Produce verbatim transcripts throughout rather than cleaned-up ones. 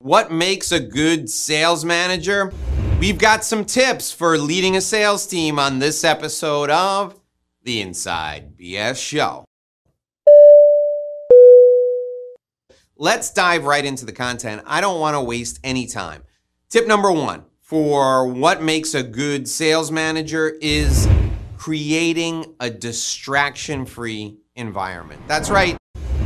What makes a good sales manager? We've got some tips for leading a sales team on this episode of the Inside B S Show. Let's dive right into the content. I don't want to waste any time. Tip number one for what makes a good sales manager is creating a distraction-free environment. That's right.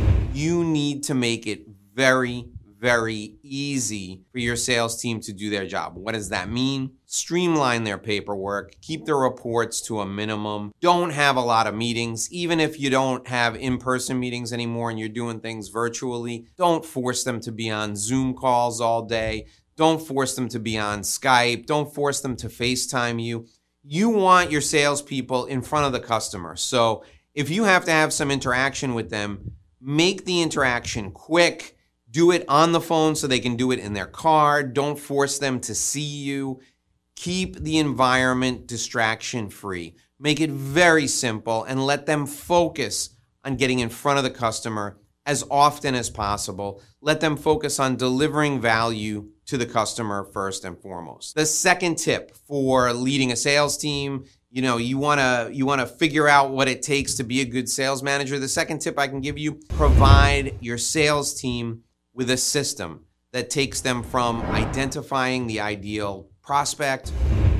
You need to make it very, very easy for your sales team to do their job. What does that mean? Streamline their paperwork, keep their reports to a minimum, don't have a lot of meetings. Even if you don't have in-person meetings anymore and you're doing things virtually, don't force them to be on Zoom calls all day. Don't force them to be on Skype. Don't force them to FaceTime you. You want your salespeople in front of the customer. So if you have to have some interaction with them, make the interaction quick. Do it on the phone so they can do it in their car. Don't force them to see you. Keep the environment distraction-free. Make it very simple and let them focus on getting in front of the customer as often as possible. Let them focus on delivering value to the customer first and foremost. The second tip for leading a sales team, you know, you wanna you wanna figure out what it takes to be a good sales manager. The second tip I can give you, provide your sales team with a system that takes them from identifying the ideal prospect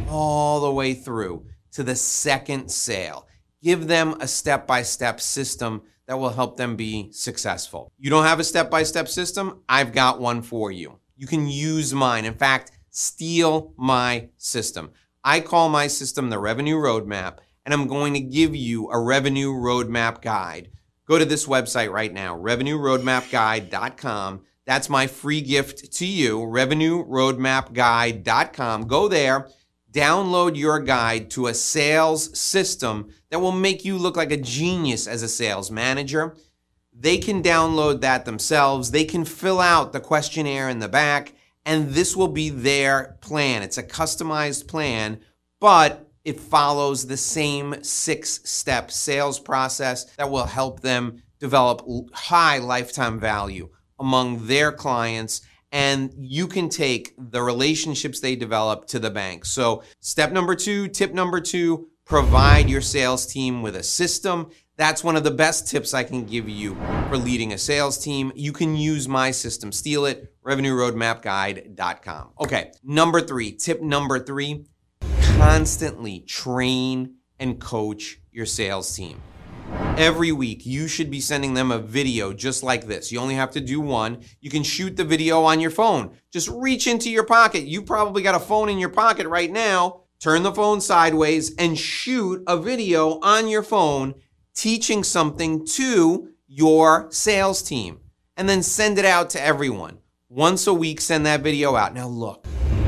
all the way through to the second sale. Give them a step-by-step system that will help them be successful. You don't have a step-by-step system? I've got one for you. You can use mine. In fact, steal my system. I call my system the Revenue Roadmap, and I'm going to give you a Revenue Roadmap guide. Go to this website right now, revenue roadmap guide dot com. That's my free gift to you, revenue roadmap guide dot com. Go there, download your guide to a sales system that will make you look like a genius as a sales manager. They can download that themselves. They can fill out the questionnaire in the back, and this will be their plan. It's a customized plan, but it follows the same six-step sales process that will help them develop high lifetime value among their clients, and you can take the relationships they develop to the bank. So step number two, tip number two, provide your sales team with a system. That's one of the best tips I can give you for leading a sales team. You can use my system. Steal it, revenue roadmap guide dot com. Okay, number three, tip number three, constantly train and coach your sales team. Every week, you should be sending them a video just like this. You only have to do one. You can shoot the video on your phone. Just reach into your pocket. You probably got a phone in your pocket right now. Turn the phone sideways and shoot a video on your phone teaching something to your sales team. And then send it out to everyone. Once a week, send that video out. Now look,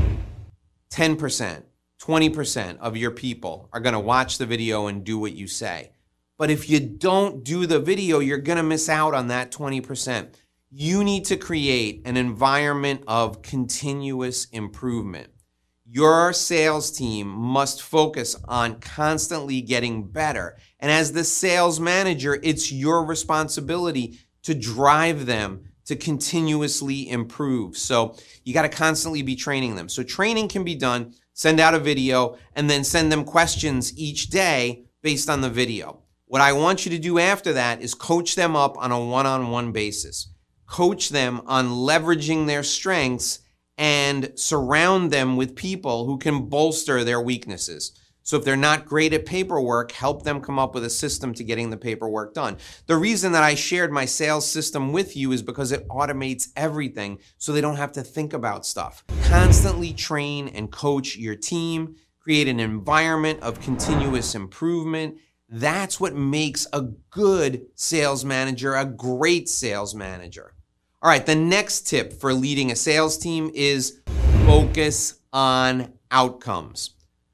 ten percent, twenty percent of your people are going to watch the video and do what you say. But if you don't do the video, you're going to miss out on that twenty percent. You need to create an environment of continuous improvement. Your sales team must focus on constantly getting better. And as the sales manager, it's your responsibility to drive them to continuously improve. So you got to constantly be training them. So training can be done, send out a video, and then send them questions each day based on the video. What I want you to do after that is coach them up on a one-on-one basis. Coach them on leveraging their strengths and surround them with people who can bolster their weaknesses. So if they're not great at paperwork, help them come up with a system to getting the paperwork done. The reason that I shared my sales system with you is because it automates everything so they don't have to think about stuff. Constantly train and coach your team, create an environment of continuous improvement. That's what makes a good sales manager a great sales manager. All right, the next tip for leading a sales team is focus on outcomes.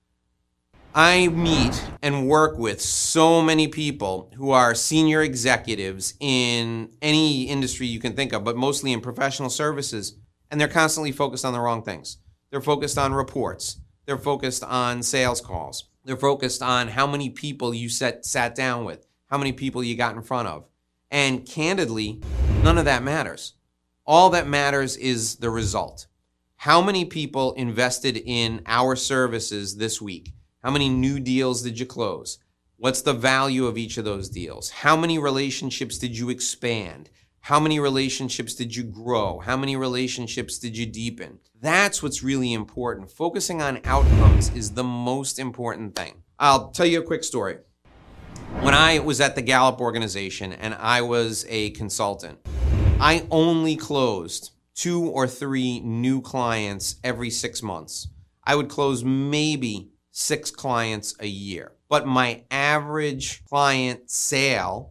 I meet and work with so many people who are senior executives in any industry you can think of, but mostly in professional services, and they're constantly focused on the wrong things. They're focused on reports. They're focused on sales calls. They're focused on how many people you sat, sat down with, how many people you got in front of. And candidly, none of that matters. All that matters is the result. How many people invested in our services this week? How many new deals did you close? What's the value of each of those deals? How many relationships did you expand? How many relationships did you grow? How many relationships did you deepen? That's what's really important. Focusing on outcomes is the most important thing. I'll tell you a quick story. When I was at the Gallup organization and I was a consultant, I only closed two or three new clients every six months. I would close maybe six clients a year. But my average client sale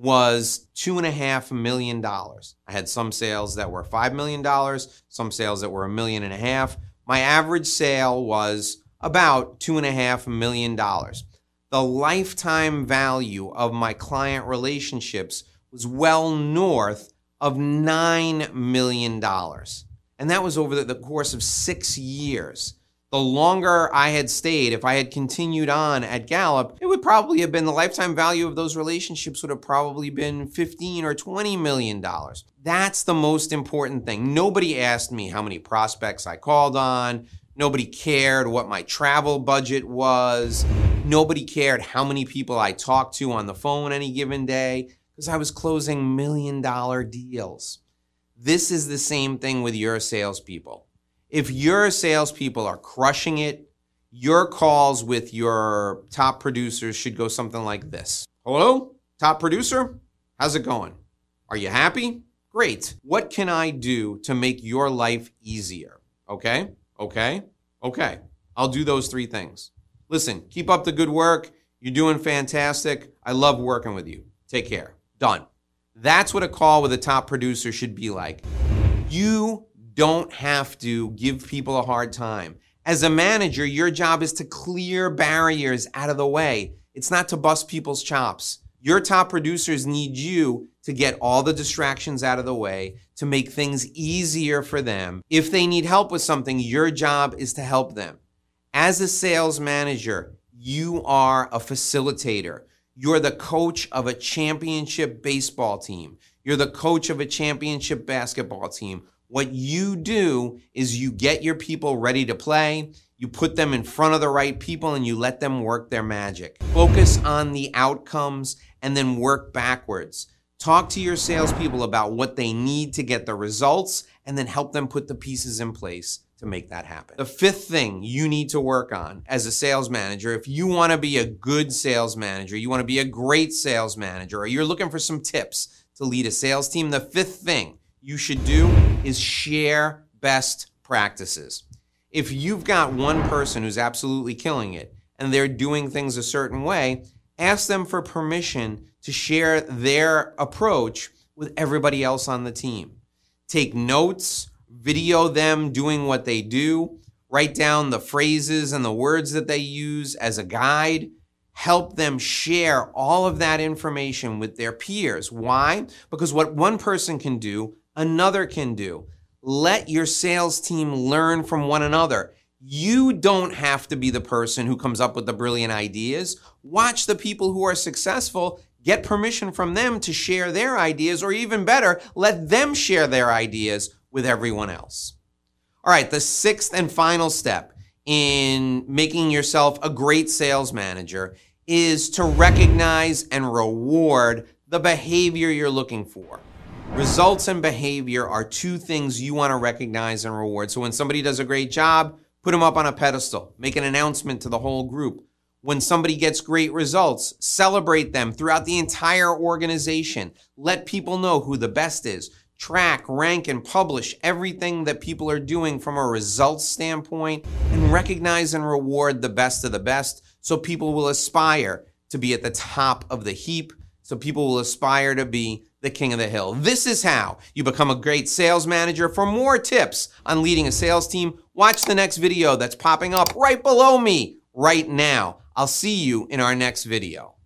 was two and a half million dollars. I had some sales that were five million dollars, some sales that were a million and a half. My average sale was about two and a half million dollars. The lifetime value of my client relationships was well north of nine million dollars. And that was over the, the course of six years. The longer I had stayed, if I had continued on at Gallup, it would probably have been the lifetime value of those relationships would have probably been fifteen or twenty million dollars. That's the most important thing. Nobody asked me how many prospects I called on. Nobody cared what my travel budget was. Nobody cared how many people I talked to on the phone any given day because I was closing million dollar deals. This is the same thing with your salespeople. If your salespeople are crushing it, your calls with your top producers should go something like this. Hello, top producer? How's it going? Are you happy? Great. What can I do to make your life easier? Okay, okay, okay. I'll do those three things. Listen, keep up the good work. You're doing fantastic. I love working with you. Take care. Done. That's what a call with a top producer should be like. You don't have to give people a hard time. As a manager, your job is to clear barriers out of the way. It's not to bust people's chops. Your top producers need you to get all the distractions out of the way, to make things easier for them. If they need help with something, your job is to help them. As a sales manager, you are a facilitator. You're the coach of a championship baseball team. You're the coach of a championship basketball team. What you do is you get your people ready to play, you put them in front of the right people, and you let them work their magic. Focus on the outcomes and then work backwards. Talk to your salespeople about what they need to get the results and then help them put the pieces in place to make that happen. The fifth thing you need to work on as a sales manager, if you want to be a good sales manager, you want to be a great sales manager, or you're looking for some tips to lead a sales team, the fifth thing you should do is share best practices. If you've got one person who's absolutely killing it and they're doing things a certain way, ask them for permission to share their approach with everybody else on the team. Take notes, video them doing what they do, write down the phrases and the words that they use as a guide. Help them share all of that information with their peers. Why? Because what one person can do, another can do. Let your sales team learn from one another. You don't have to be the person who comes up with the brilliant ideas. Watch the people who are successful, get permission from them to share their ideas, or even better, let them share their ideas with everyone else. All right, the sixth and final step in making yourself a great sales manager is to recognize and reward the behavior you're looking for. Results and behavior are two things you want to recognize and reward. So when somebody does a great job, put them up on a pedestal, make an announcement to the whole group. When somebody gets great results, celebrate them throughout the entire organization. Let people know who the best is. Track, rank, and publish everything that people are doing from a results standpoint, and recognize and reward the best of the best so people will aspire to be at the top of the heap, so people will aspire to be the king of the hill. This is how you become a great sales manager. For more tips on leading a sales team, watch the next video that's popping up right below me right now. I'll see you in our next video.